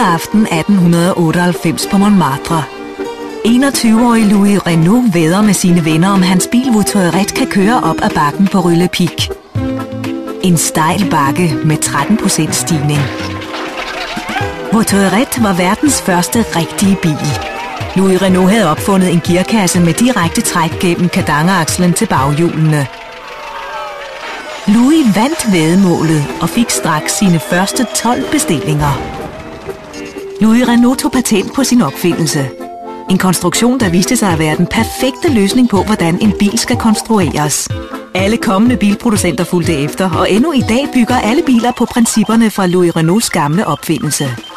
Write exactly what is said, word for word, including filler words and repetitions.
juleaften atten otteoghalvfems på Montmartre. enogtyve-årige Louis Renault vædder med sine venner, om hans bil Voiturette kan køre op ad bakken på Rue Lepic. En stejl bakke med tretten procent stigning. Voiturette var verdens første rigtige bil. Louis Renault havde opfundet en gearkasse med direkte træk gennem kardangeakslen til baghjulene. Louis vandt væddemålet og fik straks sine første tolv bestillinger. Louis Renault tog patent på sin opfindelse. En konstruktion, der viste sig at være den perfekte løsning på, hvordan en bil skal konstrueres. Alle kommende bilproducenter fulgte efter, og endnu i dag bygger alle biler på principperne fra Louis Renaults gamle opfindelse.